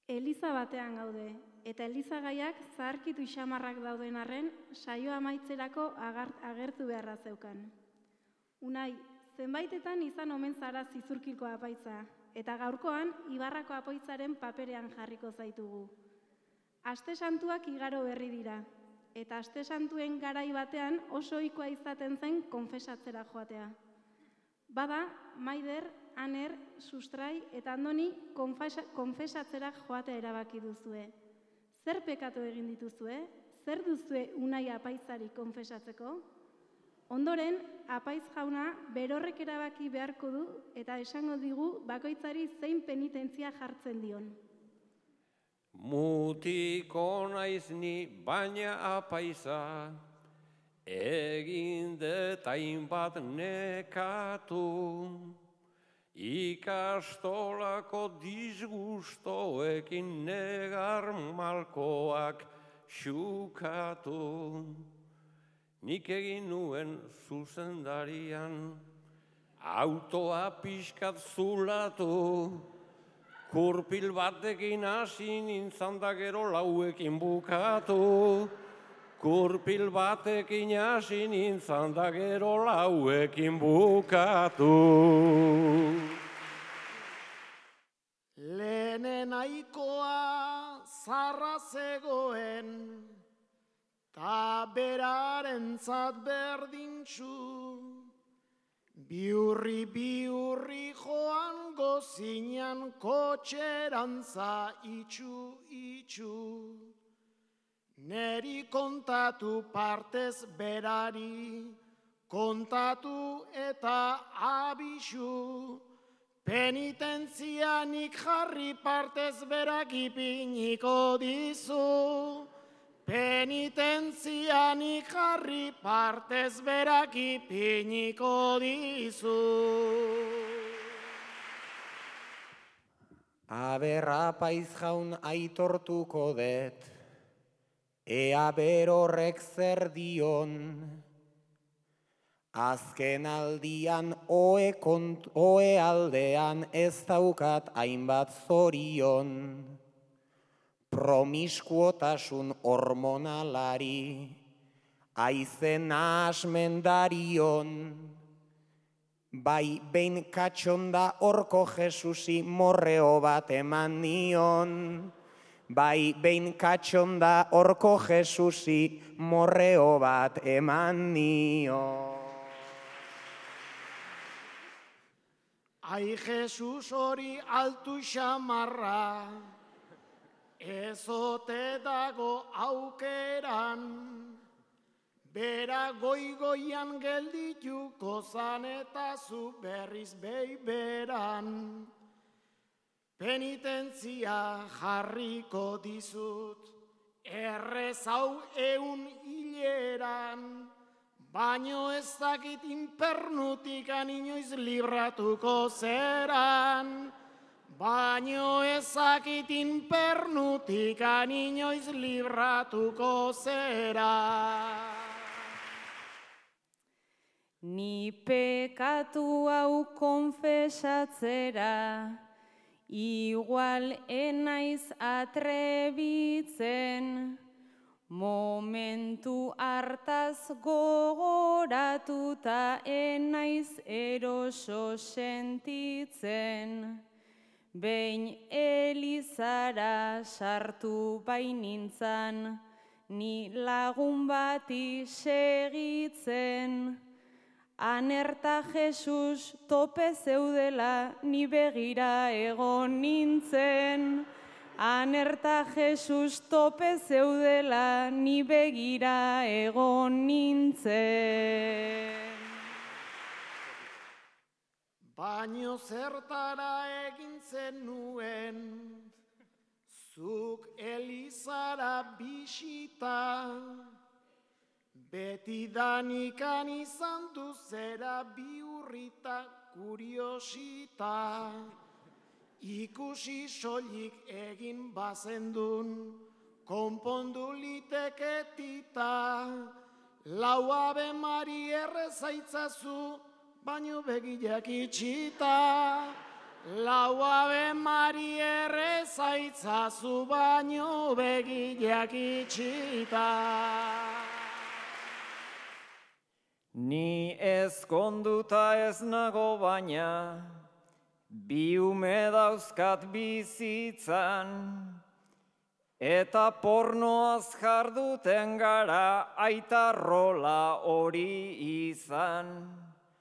Eliza batean gaude, eta elizagaiak zaharkitu xamarrak dauden arren, saioa amaitzerako agertu beharra zeukan. Unai, zenbaitetan izan omen zara zizurkilko apaitza, eta gaurkoan Ibarrako apoitzaren paperean jarriko zaitugu. Aste santuak igaro berri dira, eta aste santuen garai batean oso ohikoa izaten zen konfesatzera joatea. Bada, Maider, Aner, Sustrai eta Andoni konfesatzera joatea erabaki duzue. Zer pekatu egin dituzue? Zer duzue Unai apaitzari konfesatzeko? Ondoren, apaiz jauna berorrek erabaki beharko du eta esango digu bakoitzari zein penitentzia jartzen dion. Mutiko naiz ni baina apaiza, egin dut hainbat nekatu, ikastolako disgustoekin negar malkoak xukatu. Nik egin nuen zuzendarian, autoa pixkat zulatu, kurpil batekin hasi nintzan da gero lauekin bukatu. Kurpil batekin hasi nintzan da gero lauekin bukatu. Lehenen aikoa zarra zegoen, ta berarentzat berdintxu, biurri joan gozinean kotxerantza itxu. Neri kontatu partez berari, kontatu eta abixu, penitentzianik jarri partez berak ipiniko dizu. Penitentzianik jarri partez berak ipiniko dizu. Aber apaiz jaun aitortuko det, ea berorrek zer dion. Azken aldian oe aldean ez daukat hainbat zorion. Promiskuotasun hormonalari, aizen asmendarion. Bai, behin katxonda horko Jesusi morreo bat eman nion. Bai, behin katxonda horko Jesusi morreo bat eman nion. Ai, Jesus hori altu xamarra, ezote dago aukeran, bera goigoian geldituko zan eta zu berriz beran. Penitentzia jarriko dizut, errez hau 100 hileran, baino ez dakit infernutikan inoiz libratuko zeran. Baino ezakit infernutikan inoiz libratuko zera. Ni pekatu hau konfesatzera, igual enaiz atrebitzen, momentu hartaz gogoratuta enaiz eroso sentitzen. Behin elizara sartu bainintzan, ni lagun bati segitzen. Anerta Jesus tope zeudela, ni begira egon nintzen. Anerta Jesus tope zeudela, ni begira egon nintzen. Baino zertara egin zenuen, zuk elizara bisita, beti danikan izan duzera biurrita kuriosita, ikusi soilik egin bazendun, konpondu liteketita, lau Ave Mari errezaitzazu, baino begiak itxita, Lau Ave Maria errezaitzazu baino begiak itxita. Ni ezkonduta ez nago baina, bi ume dauzkat bizitzan, eta pornoaz jarduten gara aita rola hori izan.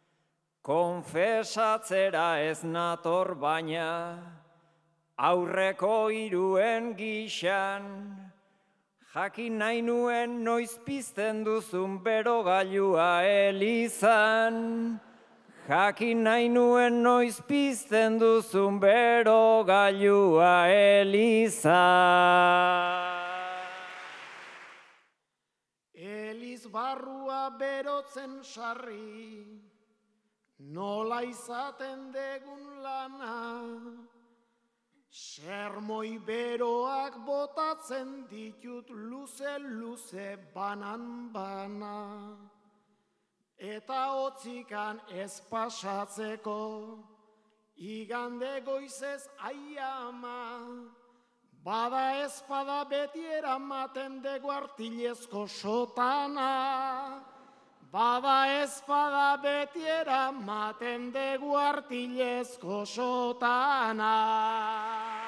Konfesatzera ez nator baina, aurreko hiruen gixan, jakin nahi nuen noiz pizten duzun berogailua elizan. Jakin nahi nuen noiz pizten duzun berogailua elizan. Eliz barrua berotzen sarri, nola izaten degun lana. Sermoi beroak botatzen ditut luze banan. Eta hotzikan ez pasatzeko, igande goizez aiama. Bada ezpada beti eramaten degu artilezko sotana. Bada ezpada beti eramaten degu artilezko sotana.